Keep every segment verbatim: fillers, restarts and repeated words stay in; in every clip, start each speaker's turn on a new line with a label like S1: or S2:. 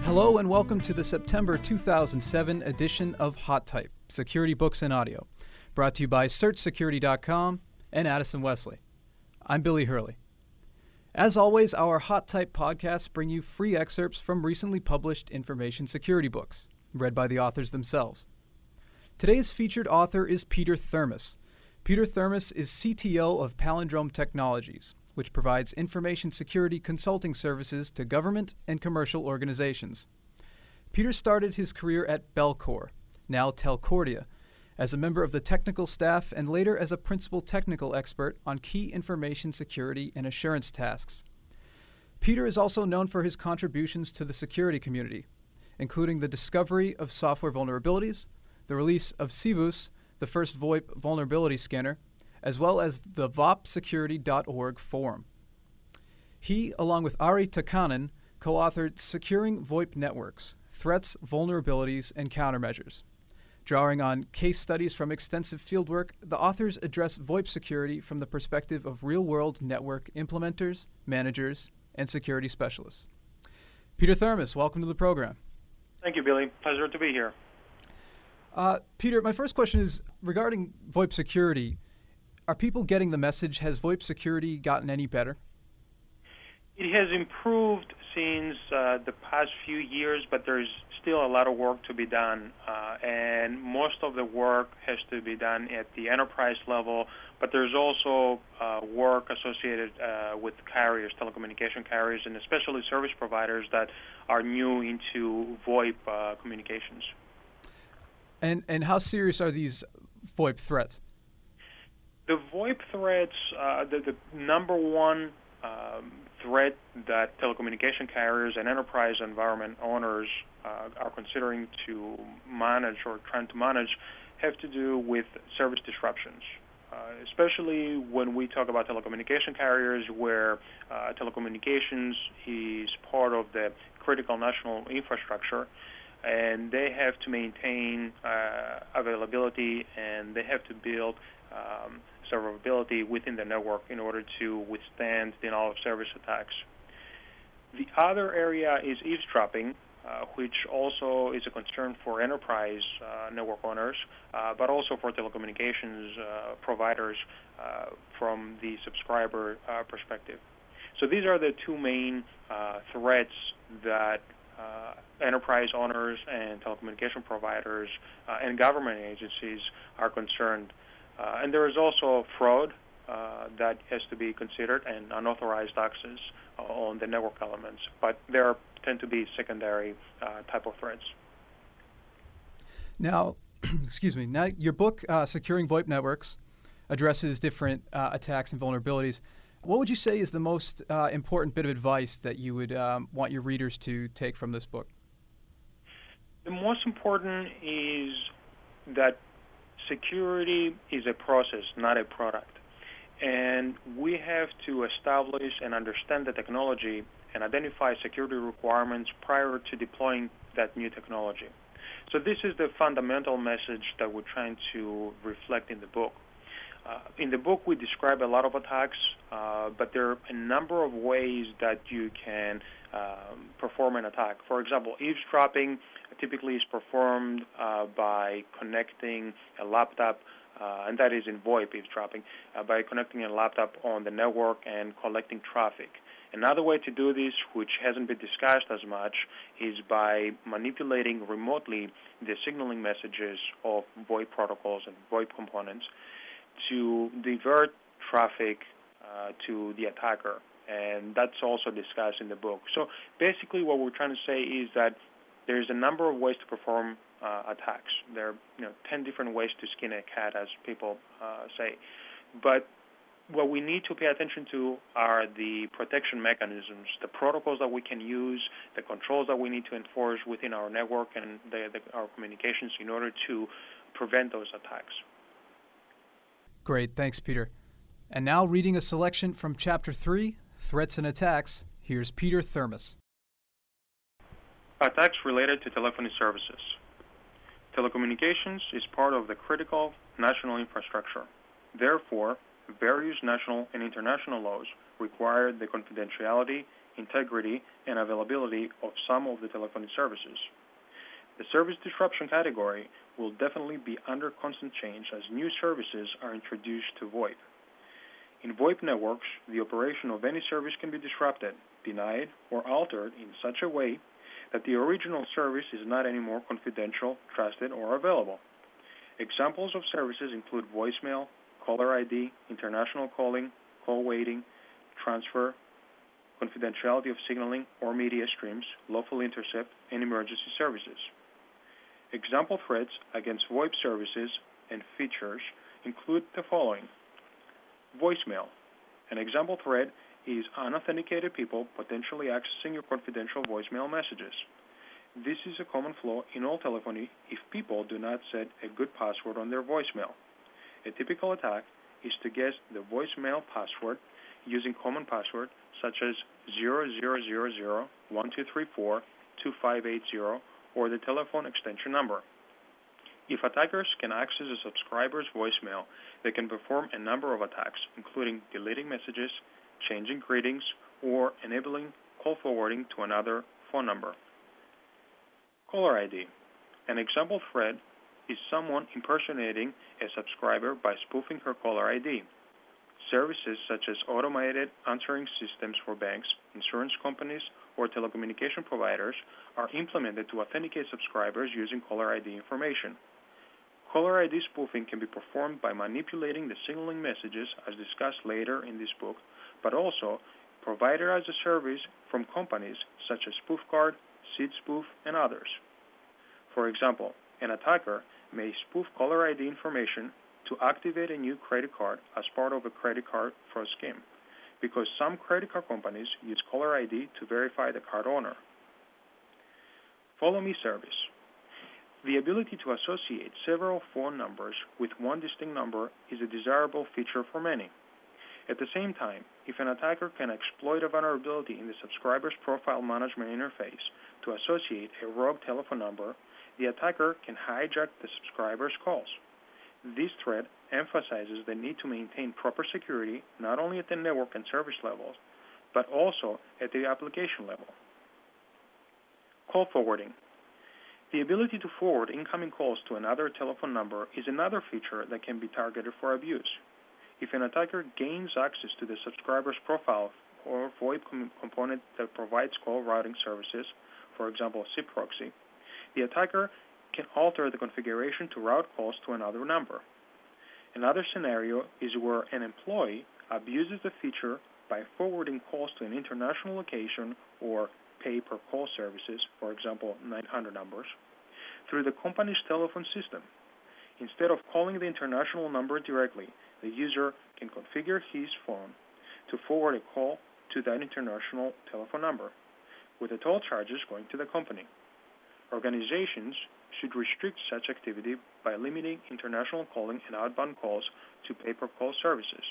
S1: Hello and welcome to the September two thousand seven edition of Hot Type, Security Books and Audio, brought to you by search security dot com and Addison Wesley. I'm Billy Hurley. As always, our Hot Type podcasts bring you free excerpts from recently published information security books, read by the authors themselves. Today's featured author is Peter Thermos. Peter Thermos is C T O of Palindrome Technologies, which provides information security consulting services to government and commercial organizations. Peter started his career at Bellcore, now Telcordia, as a member of the technical staff and later as a principal technical expert on key information security and assurance tasks. Peter is also known for his contributions to the security community, including the discovery of software vulnerabilities, the release of Sivus, the first VoIP vulnerability scanner, as well as the V O P security dot org forum. He, along with Ari Takanen, co-authored Securing VoIP Networks, Threats, Vulnerabilities, and Countermeasures. Drawing on case studies from extensive fieldwork, the authors address VoIP security from the perspective of real-world network implementers, managers, and security specialists. Peter Thermos, welcome to the program.
S2: Thank you, Billy. Pleasure to be here.
S1: Uh, Peter, my first question is regarding VoIP security. Are people getting the message? Has VoIP security gotten any better?
S2: It has improved since uh, the past few years, but there's still a lot of work to be done. Uh, and most of the work has to be done at the enterprise level, but there's also uh, work associated uh, with carriers, telecommunication carriers, and especially service providers that are new into VoIP uh, communications.
S1: And, and how serious are these VoIP threats?
S2: The VoIP threats, uh, the, the number one um, threat that telecommunication carriers and enterprise environment owners uh, are considering to manage or trying to manage have to do with service disruptions, uh, especially when we talk about telecommunication carriers where uh, telecommunications is part of the critical national infrastructure, and they have to maintain uh, availability and they have to build um, servability within the network in order to withstand denial of service attacks. The other area is eavesdropping, uh, which also is a concern for enterprise uh, network owners, uh, but also for telecommunications uh, providers uh, from the subscriber uh, perspective. So these are the two main uh, threats that uh, enterprise owners and telecommunication providers uh, and government agencies are concerned. Uh, and there is also fraud uh, that has to be considered and unauthorized access uh, on the network elements. But there tend to be secondary uh, type of threats.
S1: Now, excuse me, now your book, uh, Securing VoIP Networks, addresses different uh, attacks and vulnerabilities. What would you say is the most uh, important bit of advice that you would um, want your readers to take from this book?
S2: The most important is that security is a process, not a product. And we have to establish and understand the technology and identify security requirements prior to deploying that new technology. So this is the fundamental message that we're trying to reflect in the book. Uh, in the book, we describe a lot of attacks, uh, but there are a number of ways that you can um, perform an attack. For example, eavesdropping typically is performed uh, by connecting a laptop, uh, and that is in VoIP eavesdropping, uh, by connecting a laptop on the network and collecting traffic. Another way to do this, which hasn't been discussed as much, is by manipulating remotely the signaling messages of VoIP protocols and VoIP components to divert traffic uh, to the attacker. And that's also discussed in the book. So basically what we're trying to say is that there's a number of ways to perform uh, attacks. There are you know, ten different ways to skin a cat, as people uh, say. But what we need to pay attention to are the protection mechanisms, the protocols that we can use, the controls that we need to enforce within our network and the, the, our communications in order to prevent those attacks.
S1: Great. Thanks, Peter. And now reading a selection from Chapter three, Threats and Attacks, here's Peter Thermos.
S2: Attacks related to telephony services. Telecommunications is part of the critical national infrastructure. Therefore, various national and international laws require the confidentiality, integrity, and availability of some of the telephony services. The service disruption category will definitely be under constant change as new services are introduced to VoIP. In VoIP networks, the operation of any service can be disrupted, denied, or altered in such a way that the original service is not anymore confidential, trusted, or available. Examples of services include voicemail, caller I D, international calling, call waiting, transfer, confidentiality of signaling or media streams, lawful intercept, and emergency services. Example threats against VoIP services and features include the following. Voicemail. An example threat is unauthenticated people potentially accessing your confidential voicemail messages. This is a common flaw in all telephony if people do not set a good password on their voicemail. A typical attack is to guess the voicemail password using common passwords such as zero zero zero zero one two three four two five eight zero or the telephone extension number. If attackers can access a subscriber's voicemail, they can perform a number of attacks, including deleting messages, changing greetings, or enabling call forwarding to another phone number. Caller I D. An example threat is someone impersonating a subscriber by spoofing her caller I D. Services such as automated answering systems for banks, insurance companies, or telecommunication providers are implemented to authenticate subscribers using caller I D information. Caller I D spoofing can be performed by manipulating the signaling messages as discussed later in this book, but also provided as a service from companies such as SpoofCard, SeedSpoof, and others. For example, an attacker may spoof caller I D information to activate a new credit card as part of a credit card fraud scheme, because some credit card companies use caller I D to verify the card owner. Follow Me service. The ability to associate several phone numbers with one distinct number is a desirable feature for many. At the same time, if an attacker can exploit a vulnerability in the subscriber's profile management interface to associate a rogue telephone number, the attacker can hijack the subscriber's calls. This threat emphasizes the need to maintain proper security not only at the network and service levels, but also at the application level. Call forwarding. The ability to forward incoming calls to another telephone number is another feature that can be targeted for abuse. If an attacker gains access to the subscriber's profile or VoIP com- component that provides call routing services, for example, SIP proxy, the attacker can alter the configuration to route calls to another number. Another scenario is where an employee abuses the feature by forwarding calls to an international location or pay-per-call services, for example, nine hundred numbers, through the company's telephone system. Instead of calling the international number directly, the user can configure his phone to forward a call to that international telephone number, with the toll charges going to the company. Organizations should restrict such activity by limiting international calling and outbound calls to pay-per-call services.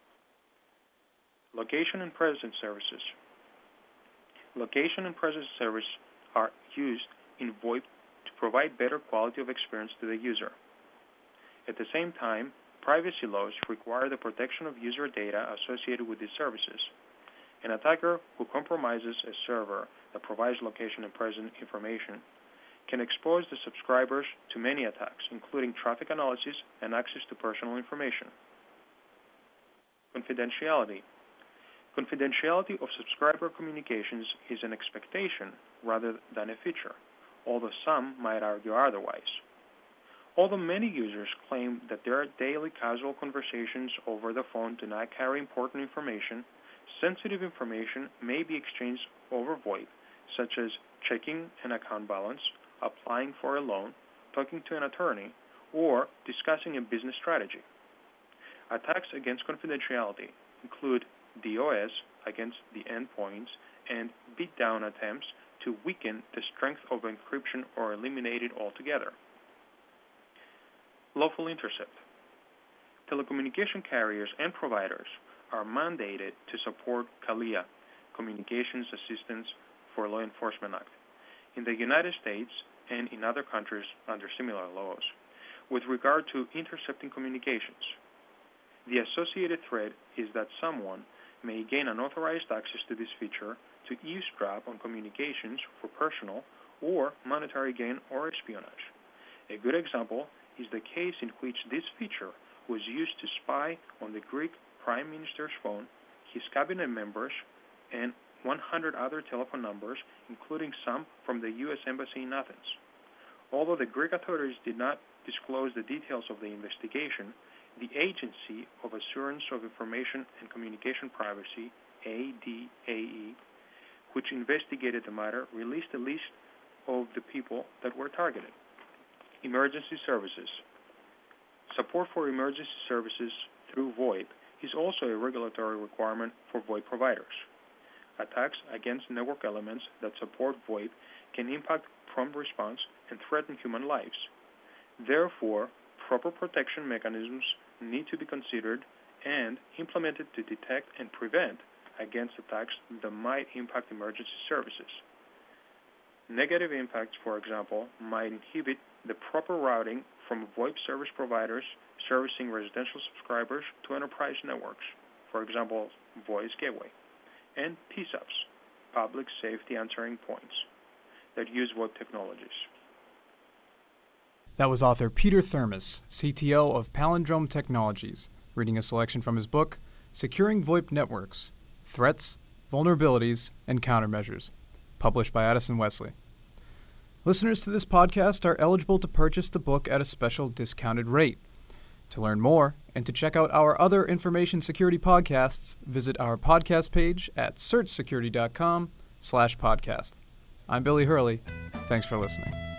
S2: Location and presence services. Location and presence service are used in VoIP to provide better quality of experience to the user. At the same time, privacy laws require the protection of user data associated with these services. An attacker who compromises a server that provides location and presence information can expose the subscribers to many attacks, including traffic analysis and access to personal information. Confidentiality. Confidentiality of subscriber communications is an expectation rather than a feature, although some might argue otherwise. Although many users claim that their daily casual conversations over the phone do not carry important information, sensitive information may be exchanged over VoIP, such as checking an account balance, applying for a loan, talking to an attorney, or discussing a business strategy. Attacks against confidentiality include DOS against the endpoints and beatdown attempts to weaken the strength of encryption or eliminate it altogether. Lawful intercept. Telecommunication carriers and providers are mandated to support CALIA, Communications Assistance for Law Enforcement Act, in the United States and in other countries under similar laws, with regard to intercepting communications. The associated threat is that someone may gain unauthorized access to this feature to eavesdrop on communications for personal or monetary gain or espionage. A good example is the case in which this feature was used to spy on the Greek Prime Minister's phone, his cabinet members, and one hundred other telephone numbers, including some from the U S Embassy in Athens. Although the Greek authorities did not disclose the details of the investigation, the Agency of Assurance of Information and Communication Privacy, A D A E, which investigated the matter, released a list of the people that were targeted. Emergency services. Support for emergency services through VoIP is also a regulatory requirement for VoIP providers. Attacks against network elements that support VoIP can impact prompt response and threaten human lives. Therefore, proper protection mechanisms need to be considered and implemented to detect and prevent against attacks that might impact emergency services. Negative impacts, for example, might inhibit the proper routing from VoIP service providers servicing residential subscribers to enterprise networks, for example, Voice Gateway, and P SAPs, Public Safety Answering Points, that use VoIP technologies.
S1: That was author Peter Thermos, C T O of Palindrome Technologies, reading a selection from his book, Securing VoIP Networks, Threats, Vulnerabilities, and Countermeasures, published by Addison Wesley. Listeners to this podcast are eligible to purchase the book at a special discounted rate. To learn more and to check out our other information security podcasts, visit our podcast page at search security dot com slash podcast. I'm Billy Hurley. Thanks for listening.